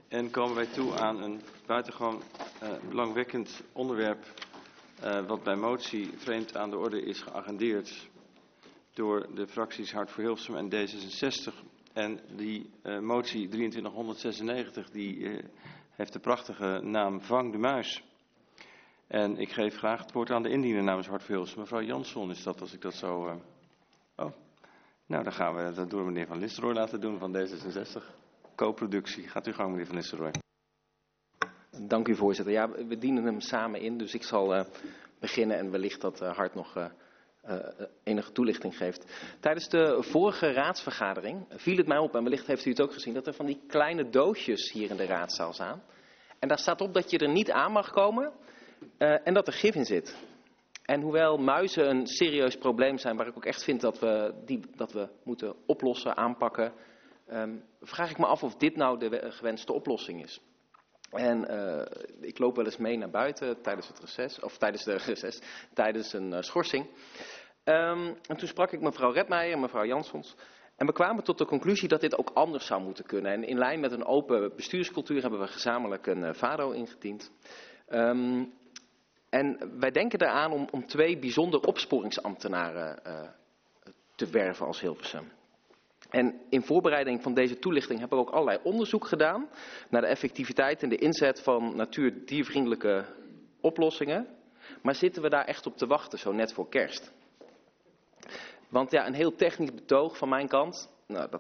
En komen wij toe aan een buitengewoon belangwekkend onderwerp wat bij motie vreemd aan de orde is geagendeerd door de fracties Hart voor Hilversum en D66. En die motie 2396 die heeft de prachtige naam Vang de Muis. En ik geef graag het woord aan de indiener namens Hart voor Hilversum. Mevrouw Jansson is dat, als ik dat zo... Nou, dan gaan we dat door meneer Van Nistelrooy laten doen van D66. Co-productie. Gaat u gang, meneer Van Nistelrooy. Dank u, voorzitter. Ja, we dienen hem samen in, dus ik zal beginnen en wellicht dat Hart nog enige toelichting geeft. Tijdens de vorige raadsvergadering viel het mij op, en wellicht heeft u het ook gezien, dat er van die kleine doosjes hier in de raadzaal staan. En daar staat op dat je er niet aan mag komen en dat er gif in zit. En hoewel muizen een serieus probleem zijn, waar ik ook echt vind dat we moeten oplossen, aanpakken, vraag ik me af of dit nou de gewenste oplossing is. En ik loop wel eens mee naar buiten tijdens een schorsing. En toen sprak ik mevrouw Redmeijer en mevrouw Janssons. En we kwamen tot de conclusie dat dit ook anders zou moeten kunnen. En in lijn met een open bestuurscultuur hebben we gezamenlijk een VADO ingediend. En wij denken eraan om 2 bijzonder opsporingsambtenaren te werven als Hilversum. En in voorbereiding van deze toelichting hebben we ook allerlei onderzoek gedaan naar de effectiviteit en de inzet van natuur-diervriendelijke oplossingen. Maar zitten we daar echt op te wachten, zo net voor kerst? Want ja, een heel technisch betoog van mijn kant.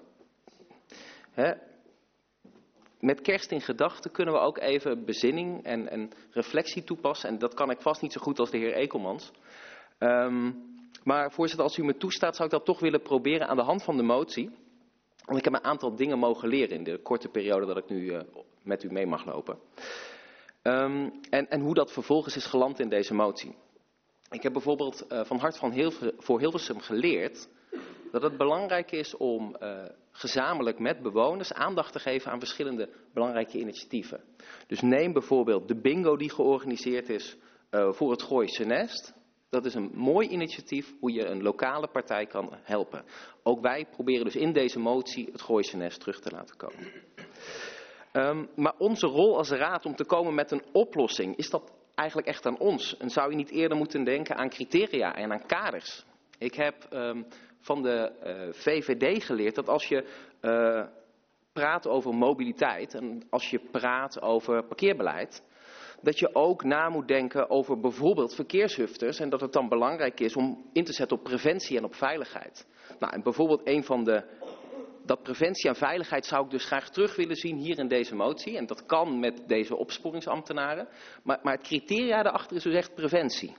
Met kerst in gedachten kunnen we ook even bezinning en reflectie toepassen. En dat kan ik vast niet zo goed als de heer Ekelmans. Maar voorzitter, als u me toestaat, zou ik dat toch willen proberen aan de hand van de motie. Want ik heb een aantal dingen mogen leren in de korte periode dat ik nu met u mee mag lopen. En hoe dat vervolgens is geland in deze motie. Ik heb bijvoorbeeld van Hart voor Hilversum geleerd dat het belangrijk is om gezamenlijk met bewoners aandacht te geven aan verschillende belangrijke initiatieven. Dus neem bijvoorbeeld de bingo die georganiseerd is voor het Gooise Nest. Dat is een mooi initiatief hoe je een lokale partij kan helpen. Ook wij proberen dus in deze motie het Gooise Nest terug te laten komen. Maar onze rol als raad om te komen met een oplossing, is dat eigenlijk echt aan ons? En zou je niet eerder moeten denken aan criteria en aan kaders? Ik heb van de VVD geleerd dat als je praat over mobiliteit en als je praat over parkeerbeleid, dat je ook na moet denken over bijvoorbeeld verkeershufters en dat het dan belangrijk is om in te zetten op preventie en op veiligheid. Nou, en bijvoorbeeld dat preventie en veiligheid zou ik dus graag terug willen zien hier in deze motie. En dat kan met deze opsporingsambtenaren. Maar het criteria daarachter is dus echt preventie.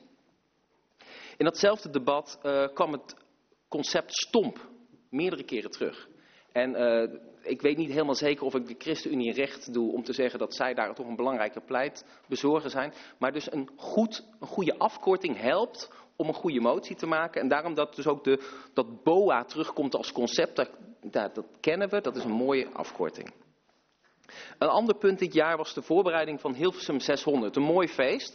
In datzelfde debat kwam het concept stomp meerdere keren terug. En ik weet niet helemaal zeker of ik de ChristenUnie recht doe om te zeggen dat zij daar toch een belangrijke pleitbezorger zijn. Maar dus een goede afkorting helpt om een goede motie te maken. En daarom dat dus ook dat BOA terugkomt als concept, dat kennen we, dat is een mooie afkorting. Een ander punt dit jaar was de voorbereiding van Hilversum 600. Een mooi feest.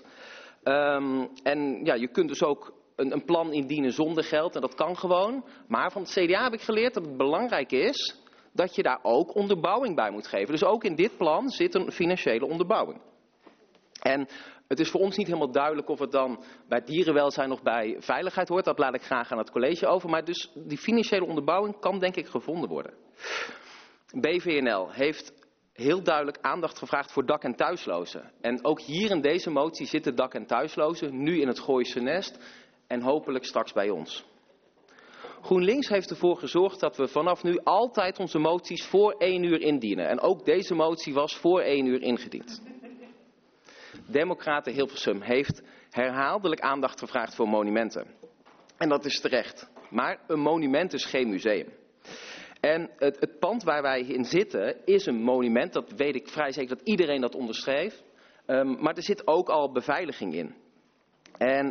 En ja, je kunt dus ook een plan indienen zonder geld en dat kan gewoon. Maar van het CDA heb ik geleerd dat het belangrijk is dat je daar ook onderbouwing bij moet geven. Dus ook in dit plan zit een financiële onderbouwing. En het is voor ons niet helemaal duidelijk of het dan bij dierenwelzijn of bij veiligheid hoort. Dat laat ik graag aan het college over. Maar dus die financiële onderbouwing kan denk ik gevonden worden. BVNL heeft heel duidelijk aandacht gevraagd voor dak- en thuislozen. En ook hier in deze motie zitten dak- en thuislozen. Nu in het Gooise Nest en hopelijk straks bij ons. GroenLinks heeft ervoor gezorgd dat we vanaf nu altijd onze moties voor 1 uur indienen. En ook deze motie was voor 1 uur ingediend. Democraten Hilversum heeft herhaaldelijk aandacht gevraagd voor monumenten. En dat is terecht. Maar een monument is geen museum. En het pand waar wij in zitten is een monument. Dat weet ik vrij zeker dat iedereen dat onderschreef. Maar er zit ook al beveiliging in. En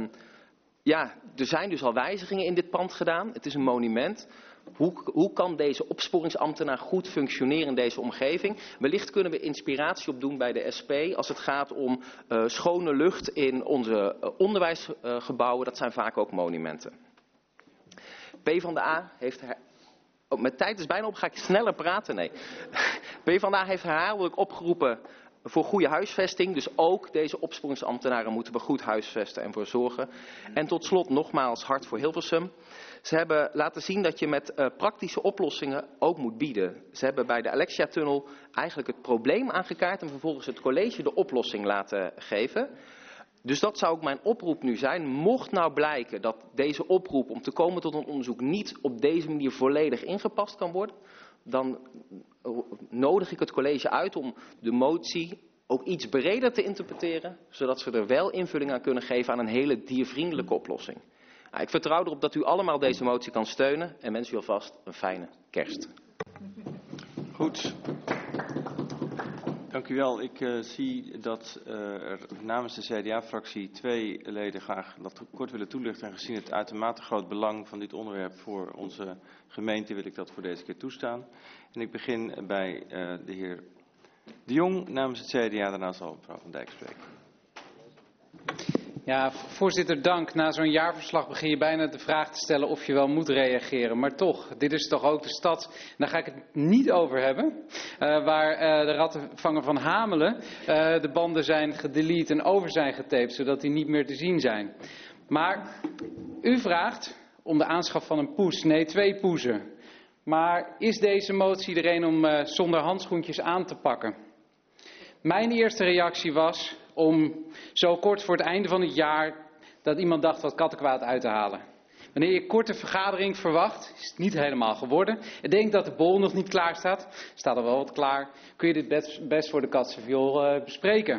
er zijn dus al wijzigingen in dit pand gedaan. Het is een monument. Hoe kan deze opsporingsambtenaar goed functioneren in deze omgeving? Wellicht kunnen we inspiratie opdoen bij de SP als het gaat om schone lucht in onze onderwijsgebouwen. Dat zijn vaak ook monumenten. PvdA heeft Oh, mijn tijd is bijna op, ga ik sneller praten? Nee. PvdA heeft herhaaldelijk opgeroepen voor goede huisvesting. Dus ook deze opsporingsambtenaren moeten we goed huisvesten en voor zorgen. En tot slot nogmaals Hart voor Hilversum. Ze hebben laten zien dat je met praktische oplossingen ook moet bieden. Ze hebben bij de Alexia-tunnel eigenlijk het probleem aangekaart en vervolgens het college de oplossing laten geven. Dus dat zou ook mijn oproep nu zijn. Mocht nou blijken dat deze oproep om te komen tot een onderzoek niet op deze manier volledig ingepast kan worden, dan nodig ik het college uit om de motie ook iets breder te interpreteren, zodat ze er wel invulling aan kunnen geven aan een hele diervriendelijke oplossing. Ik vertrouw erop dat u allemaal deze motie kan steunen en wens u alvast een fijne kerst. Goed. Dank u wel. Ik zie dat er namens de CDA-fractie 2 leden graag dat kort willen toelichten. En gezien het uitermate groot belang van dit onderwerp voor onze gemeente wil ik dat voor deze keer toestaan. En ik begin bij de heer De Jong namens het CDA. Daarna zal mevrouw Van Dijk spreken. Ja, voorzitter, dank. Na zo'n jaarverslag begin je bijna de vraag te stellen of je wel moet reageren. Maar toch, dit is toch ook de stad, en daar ga ik het niet over hebben, waar de rattenvanger van Hamelen de banden zijn gedelete en over zijn getaped, zodat die niet meer te zien zijn. Maar u vraagt om de aanschaf van een poes, nee 2 poezen. Maar is deze motie er een om zonder handschoentjes aan te pakken? Mijn eerste reactie was om zo kort voor het einde van het jaar dat iemand dacht wat kattenkwaad uit te halen. Wanneer je korte vergadering verwacht, is het niet helemaal geworden. Ik denk dat de bol nog niet klaar staat. Staat er wel wat klaar. Kun je dit best voor de katsenviool bespreken.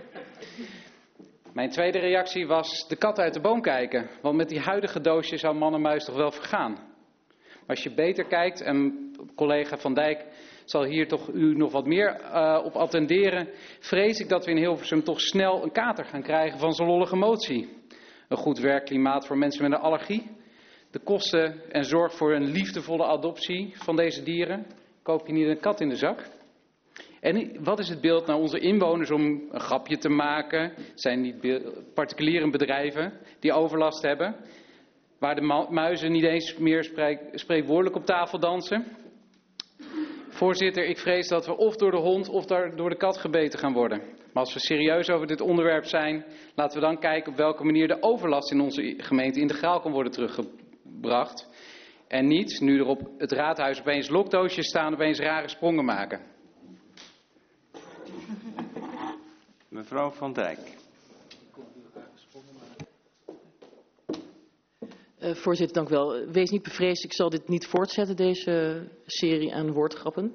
Mijn tweede reactie was de kat uit de boom kijken. Want met die huidige doosjes zou man en muis toch wel vergaan. Maar als je beter kijkt, en collega Van Dijk zal hier toch u nog wat meer op attenderen, vrees ik dat we in Hilversum toch snel een kater gaan krijgen van zo'n lollige motie. Een goed werkklimaat voor mensen met een allergie. De kosten en zorg voor een liefdevolle adoptie van deze dieren. Koop je niet een kat in de zak? En wat is het beeld naar onze inwoners om een grapje te maken? Het zijn niet particuliere bedrijven die overlast hebben. Waar de muizen niet eens meer spreekwoordelijk op tafel dansen. Voorzitter, ik vrees dat we of door de hond of door de kat gebeten gaan worden. Maar als we serieus over dit onderwerp zijn, laten we dan kijken op welke manier de overlast in onze gemeente integraal kan worden teruggebracht. En niet, nu er op het raadhuis opeens lokdoosjes staan, opeens rare sprongen maken. Mevrouw Van Dijk. Voorzitter, dank u wel. Wees niet bevreesd, ik zal dit niet voortzetten, deze serie aan woordgrappen.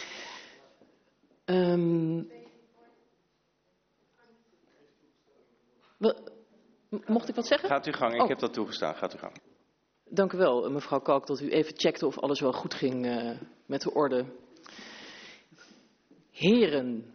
Mocht ik wat zeggen? Gaat uw gang, ik heb dat toegestaan. Gaat uw gang. Dank u wel, mevrouw Kalk, dat u even checkte of alles wel goed ging met de orde. Heren,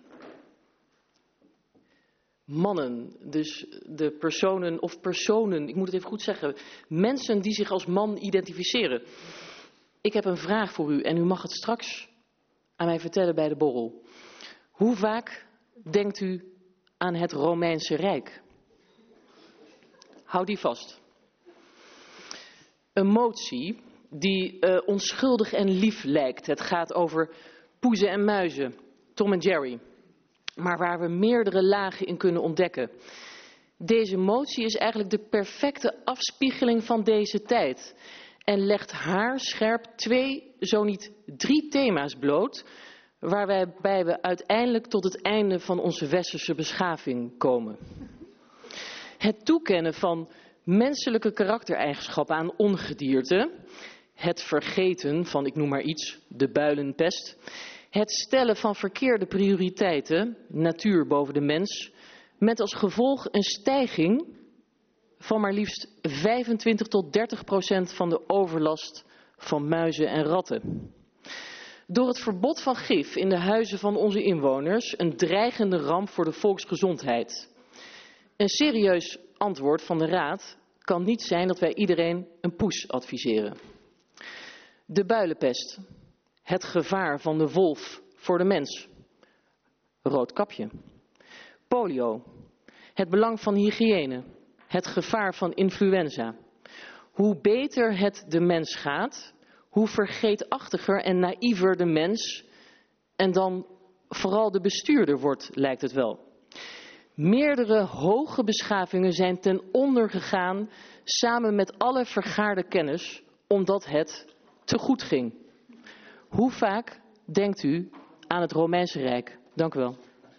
mannen, dus de personen, ik moet het even goed zeggen, mensen die zich als man identificeren. Ik heb een vraag voor u en u mag het straks aan mij vertellen bij de borrel. Hoe vaak denkt u aan het Romeinse Rijk? Houd die vast. Een motie die onschuldig en lief lijkt. Het gaat over poezen en muizen, Tom en Jerry. Maar waar we meerdere lagen in kunnen ontdekken. Deze motie is eigenlijk de perfecte afspiegeling van deze tijd. En legt haarscherp 2, zo niet 3 thema's bloot, waarbij we uiteindelijk tot het einde van onze westerse beschaving komen. Het toekennen van menselijke karaktereigenschappen aan ongedierte. Het vergeten van, ik noem maar iets, de builenpest. Het stellen van verkeerde prioriteiten, natuur boven de mens, met als gevolg een stijging van maar liefst 25 tot 30% van de overlast van muizen en ratten. Door het verbod van gif in de huizen van onze inwoners een dreigende ramp voor de volksgezondheid. Een serieus antwoord van de Raad kan niet zijn dat wij iedereen een poes adviseren. De builenpest. Het gevaar van de wolf voor de mens. Roodkapje. Polio. Het belang van hygiëne. Het gevaar van influenza. Hoe beter het de mens gaat, hoe vergeetachtiger en naïver de mens en dan vooral de bestuurder wordt, lijkt het wel. Meerdere hoge beschavingen zijn ten onder gegaan samen met alle vergaarde kennis, omdat het te goed ging. Hoe vaak denkt u aan het Romeinse Rijk? Dank u wel.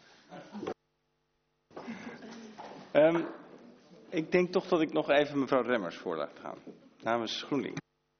Ik denk toch dat ik nog even mevrouw Remmers voor laat gaan. Namens GroenLinks.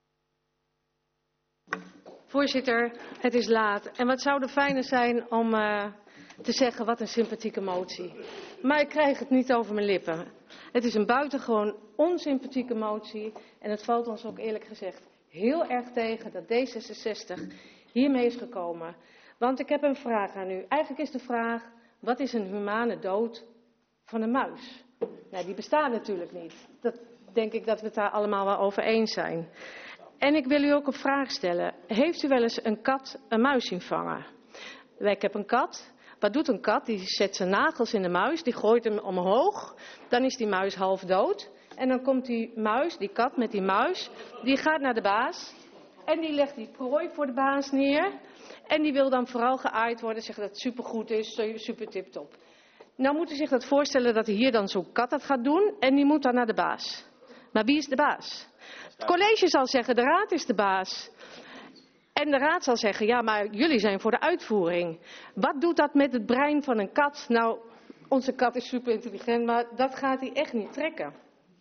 Voorzitter, het is laat. En wat zou er fijner zijn om te zeggen wat een sympathieke motie. Maar ik krijg het niet over mijn lippen. Het is een buitengewoon onsympathieke motie. En het valt ons ook eerlijk gezegd heel erg tegen dat D66 hiermee is gekomen. Want ik heb een vraag aan u. Eigenlijk is de vraag, wat is een humane dood van een muis? Nou, die bestaat natuurlijk niet. Dat denk ik dat we het daar allemaal wel over eens zijn. En ik wil u ook een vraag stellen. Heeft u wel eens een kat een muis zien vangen? Ik heb een kat. Wat doet een kat? Die zet zijn nagels in de muis, die gooit hem omhoog. Dan is die muis half dood. En dan komt die kat met die muis, die gaat naar de baas. En die legt die prooi voor de baas neer. En die wil dan vooral geaaid worden, zeggen dat het supergoed is, super tip-top. Nou moet u zich dat voorstellen dat hier dan zo'n kat dat gaat doen. En die moet dan naar de baas. Maar wie is de baas? Het college zal zeggen, de raad is de baas. En de raad zal zeggen, ja, maar jullie zijn voor de uitvoering. Wat doet dat met het brein van een kat? Nou, onze kat is super intelligent, maar dat gaat hij echt niet trekken.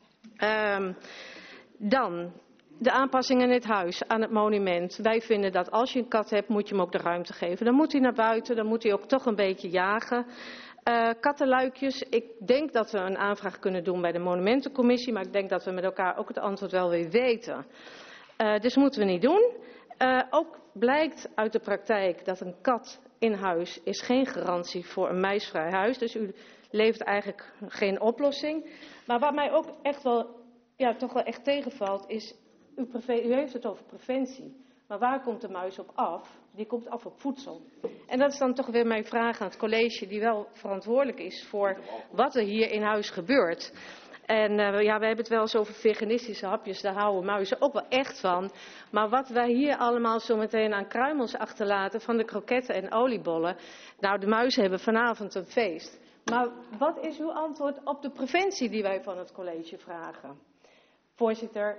Dan, de aanpassing in het huis, aan het monument. Wij vinden dat als je een kat hebt, moet je hem ook de ruimte geven. Dan moet hij naar buiten, dan moet hij ook toch een beetje jagen. Kattenluikjes, ik denk dat we een aanvraag kunnen doen bij de monumentencommissie, maar ik denk dat we met elkaar ook het antwoord wel weer weten. Dus moeten we niet doen. Ook blijkt uit de praktijk dat een kat in huis is geen garantie voor een muisvrij huis. Dus u levert eigenlijk geen oplossing. Maar wat mij ook echt wel, ja, toch wel echt tegenvalt is, u heeft het over preventie. Maar waar komt de muis op af? Die komt af op voedsel. En dat is dan toch weer mijn vraag aan het college, die wel verantwoordelijk is voor wat er hier in huis gebeurt. En ja, we hebben het wel eens over veganistische hapjes, daar houden muizen ook wel echt van. Maar wat wij hier allemaal zo meteen aan kruimels achterlaten van de kroketten en oliebollen. Nou, de muizen hebben vanavond een feest. Maar wat is uw antwoord op de preventie die wij van het college vragen? Voorzitter,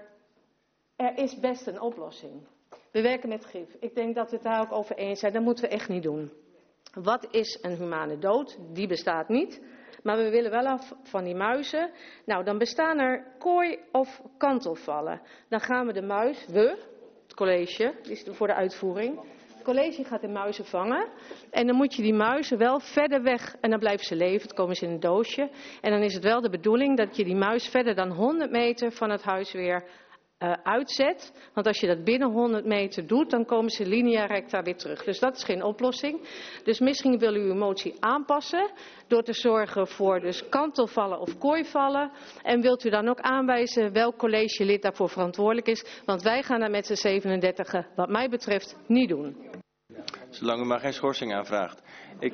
er is best een oplossing. We werken met gif. Ik denk dat we het daar ook over eens zijn. Dat moeten we echt niet doen. Wat is een humane dood? Die bestaat niet. Maar we willen wel af van die muizen. Nou, dan bestaan er kooi- of kantelvallen. Dan gaan we de muis, het college, die is voor de uitvoering. Het college gaat de muizen vangen. En dan moet je die muizen wel verder weg. En dan blijven ze leven, dan komen ze in een doosje. En dan is het wel de bedoeling dat je die muis verder dan 100 meter van het huis weer uitzet. Want als je dat binnen 100 meter doet, dan komen ze linea recta weer terug. Dus dat is geen oplossing. Dus misschien wil u uw motie aanpassen door te zorgen voor dus kantelvallen of kooivallen. En wilt u dan ook aanwijzen welk collegelid daarvoor verantwoordelijk is. Want wij gaan dat met z'n 37 wat mij betreft niet doen. Zolang u maar geen schorsing aanvraagt. Ik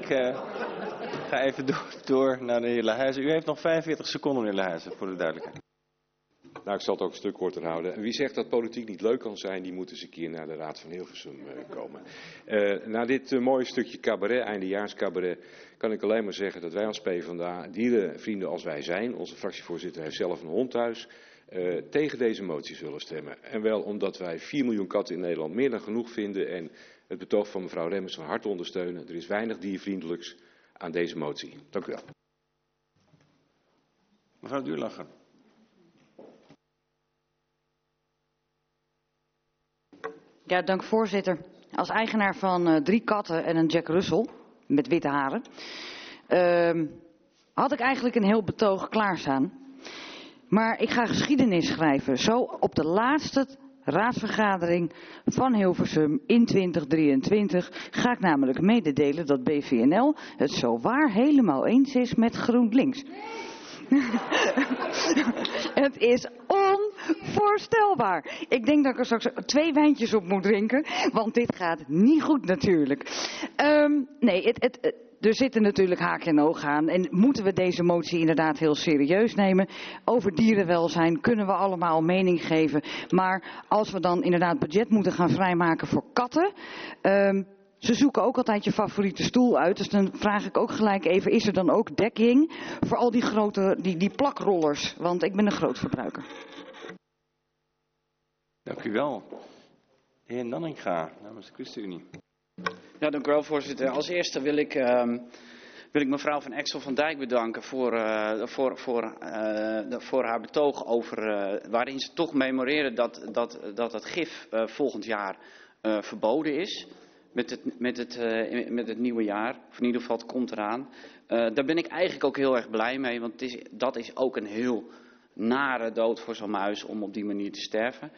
ga even door naar de heer Lahuizen. U heeft nog 45 seconden, meneer Lahuizen, voor de duidelijkheid. Nou, ik zal het ook een stuk korter houden. Wie zegt dat politiek niet leuk kan zijn, die moet eens een keer naar de Raad van Hilversum komen. Na dit mooie stukje cabaret, eindejaarscabaret, kan ik alleen maar zeggen dat wij als PvdA, dierenvrienden als wij zijn, onze fractievoorzitter heeft zelf een hond thuis, tegen deze motie zullen stemmen. En wel omdat wij 4 miljoen katten in Nederland meer dan genoeg vinden en het betoog van mevrouw Remmers van harte ondersteunen. Er is weinig diervriendelijks aan deze motie. Dank u wel. Mevrouw Duurlacher. Ja, dank voorzitter. Als eigenaar van 3 katten en een Jack Russell met witte haren, had ik eigenlijk een heel betoog klaarstaan. Maar ik ga geschiedenis schrijven. Zo op de laatste raadsvergadering van Hilversum in 2023 ga ik namelijk mededelen dat BVNL het zowaar helemaal eens is met GroenLinks. Het is Onvoorstelbaar. Ik denk dat ik er straks 2 wijntjes op moet drinken, want dit gaat niet goed natuurlijk. Er zitten natuurlijk haken en ogen aan. En moeten we deze motie inderdaad heel serieus nemen? Over dierenwelzijn kunnen we allemaal mening geven. Maar als we dan inderdaad budget moeten gaan vrijmaken voor katten. Ze zoeken ook altijd je favoriete stoel uit. Dus dan vraag ik ook gelijk even, is er dan ook dekking voor al die grote, die plakrollers? Want ik ben een groot verbruiker. Dank u wel. De heer Nanninga, namens de ChristenUnie. Ja, dank u wel, voorzitter. Als eerste wil ik mevrouw van Exel van Dijk bedanken voor haar betoog waarin ze toch memoreerde dat het gif volgend jaar verboden is met het nieuwe jaar. Of in ieder geval, het komt eraan. Daar ben ik eigenlijk ook heel erg blij mee, want dat is ook een heel nare dood voor zo'n muis om op die manier te sterven.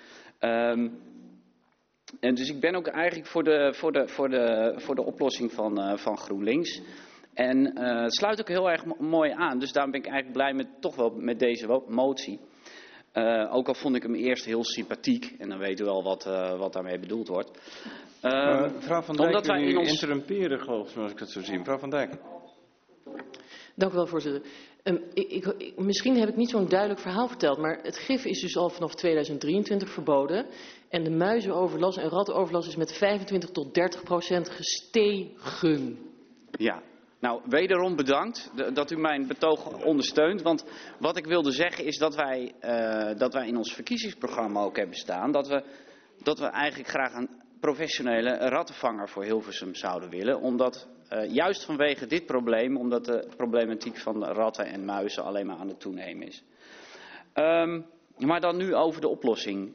En dus ik ben ook eigenlijk voor de oplossing van GroenLinks. En het sluit ook heel erg mooi aan. Dus daarom ben ik eigenlijk blij met deze motie. Ook al vond ik hem eerst heel sympathiek. En dan weet u wel wat daarmee bedoeld wordt. Mevrouw van Dijk, wil u interrumperen, geloof ik, zoals ik dat zo zie. Mevrouw van Dijk. Dank u wel, voorzitter. Misschien heb ik niet zo'n duidelijk verhaal verteld, maar het gif is dus al vanaf 2023 verboden. En de muizenoverlast en rattenoverlast is met 25 tot 30% gestegen. Ja, nou wederom bedankt dat u mijn betoog ondersteunt. Want wat ik wilde zeggen is dat wij in ons verkiezingsprogramma ook hebben staan. Dat we eigenlijk graag een professionele rattenvanger voor Hilversum zouden willen. Omdat juist vanwege dit probleem, omdat de problematiek van ratten en muizen alleen maar aan het toenemen is. Maar dan nu over de oplossing.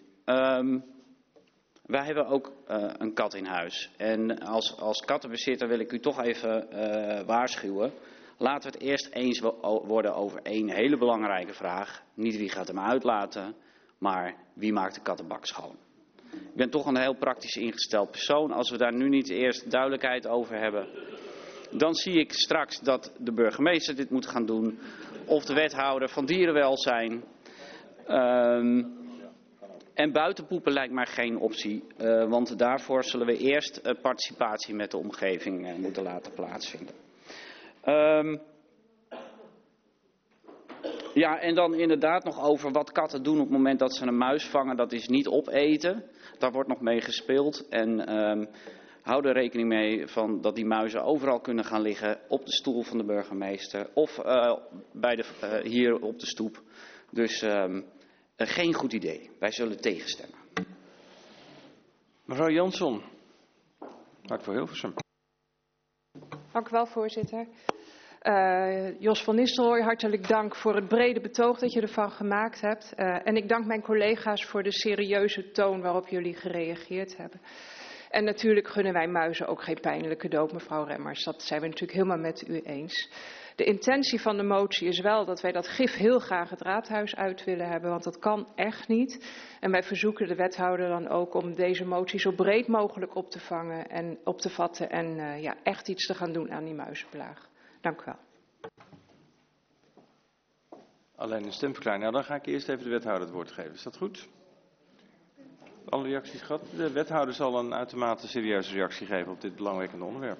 Wij hebben ook een kat in huis. En als kattenbezitter wil ik u toch even waarschuwen. Laten we het eerst eens worden over één hele belangrijke vraag. Niet wie gaat hem uitlaten, maar wie maakt de kattenbak schoon. Ik ben toch een heel praktisch ingesteld persoon. Als we daar nu niet eerst duidelijkheid over hebben, dan zie ik straks dat de burgemeester dit moet gaan doen. Of de wethouder van dierenwelzijn. En buitenpoepen lijkt mij geen optie. Want daarvoor zullen we eerst participatie met de omgeving moeten laten plaatsvinden. Ja, en dan inderdaad nog over wat katten doen op het moment dat ze een muis vangen. Dat is niet opeten. Daar wordt nog mee gespeeld. En hou er rekening mee dat die muizen overal kunnen gaan liggen. Op de stoel van de burgemeester. Of hier op de stoep. Dus geen goed idee. Wij zullen tegenstemmen. Mevrouw Jansson, Hart voor Hilversum. Dank u wel, voorzitter. Jos van Nistelrooy, hartelijk dank voor het brede betoog dat je ervan gemaakt hebt. En ik dank mijn collega's voor de serieuze toon waarop jullie gereageerd hebben. En natuurlijk gunnen wij muizen ook geen pijnlijke dood, mevrouw Remmers. Dat zijn we natuurlijk helemaal met u eens. De intentie van de motie is wel dat wij dat gif heel graag het raadhuis uit willen hebben, want dat kan echt niet. En wij verzoeken de wethouder dan ook om deze motie zo breed mogelijk op te vangen en op te vatten en echt iets te gaan doen aan die muizenplaag. Dank u wel. Alleen een stemverklaring. Nou, dan ga ik eerst even de wethouder het woord geven. Is dat goed? Alle reacties gehad? De wethouder zal een uitermate serieuze reactie geven op dit belangwekkende onderwerp.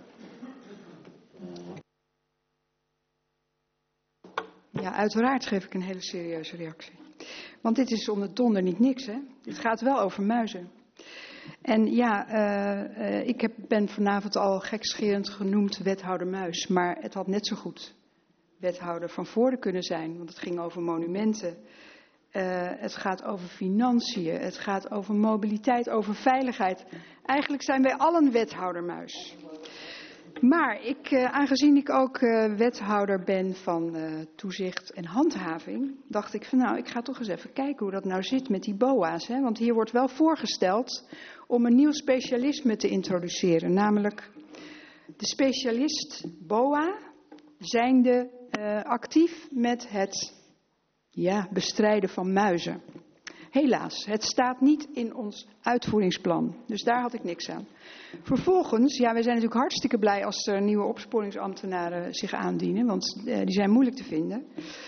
Ja, uiteraard geef ik een hele serieuze reactie. Want dit is om de donder niet niks, hè. Het gaat wel over muizen. En ja, ik ben vanavond al gekscherend genoemd wethouder Muis. Maar het had net zo goed wethouder Van Voorde kunnen zijn. Want het ging over monumenten. Het gaat over financiën. Het gaat over mobiliteit, over veiligheid. Eigenlijk zijn wij allen wethouder Muis. Maar aangezien ik ook wethouder ben van toezicht en handhaving, dacht ik van nou, ik ga toch eens even kijken hoe dat nou zit met die BOA's. Hè? Want hier wordt wel voorgesteld om een nieuw specialisme te introduceren. Namelijk de specialist BOA zijnde actief met het bestrijden van muizen. Helaas, het staat niet in ons uitvoeringsplan. Dus daar had ik niks aan. Vervolgens, wij zijn natuurlijk hartstikke blij als er nieuwe opsporingsambtenaren zich aandienen. Want die zijn moeilijk te vinden.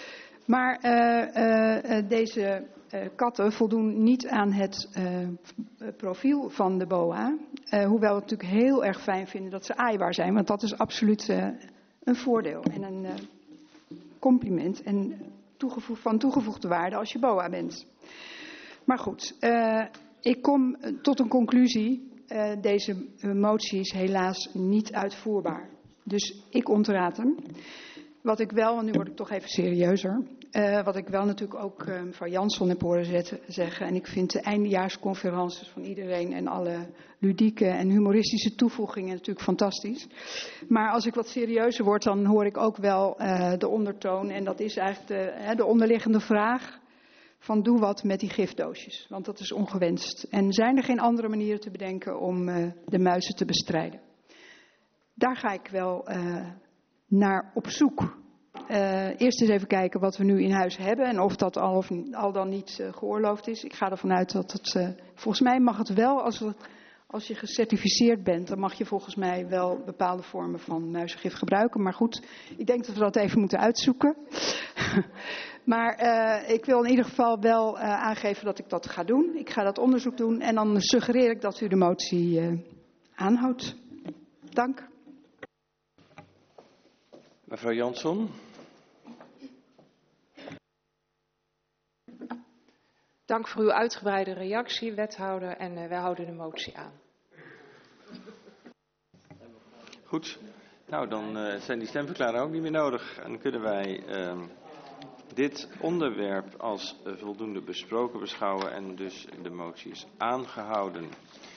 Maar deze katten voldoen niet aan het profiel van de BOA. Hoewel we het natuurlijk heel erg fijn vinden dat ze aaibaar zijn. Want dat is absoluut een voordeel en een compliment. En van toegevoegde waarde als je BOA bent. Maar goed, ik kom tot een conclusie. Deze motie is helaas niet uitvoerbaar. Dus ik ontraad hem. Wat ik wel, en nu word ik toch even serieuzer. Wat ik wel natuurlijk ook mevrouw Jansson heb horen zeggen. En ik vind de eindejaarsconferences van iedereen en alle ludieke en humoristische toevoegingen natuurlijk fantastisch. Maar als ik wat serieuzer word, dan hoor ik ook wel de ondertoon. En dat is eigenlijk de onderliggende vraag van doe wat met die gifdoosjes. Want dat is ongewenst. En zijn er geen andere manieren te bedenken om de muizen te bestrijden? Daar ga ik wel naar op zoek. Eerst eens even kijken wat we nu in huis hebben en of dat al dan niet geoorloofd is. Ik ga ervan uit dat het, volgens mij mag het wel, als je gecertificeerd bent, dan mag je volgens mij wel bepaalde vormen van muizengif gebruiken. Maar goed, ik denk dat we dat even moeten uitzoeken. Maar ik wil in ieder geval wel aangeven dat ik dat ga doen. Ik ga dat onderzoek doen en dan suggereer ik dat u de motie aanhoudt. Dank. Mevrouw Jansson. Dank voor uw uitgebreide reactie, wethouder, en wij houden de motie aan. Goed, nou dan zijn die stemverklaringen ook niet meer nodig. En dan kunnen wij dit onderwerp als voldoende besproken beschouwen en dus de motie is aangehouden.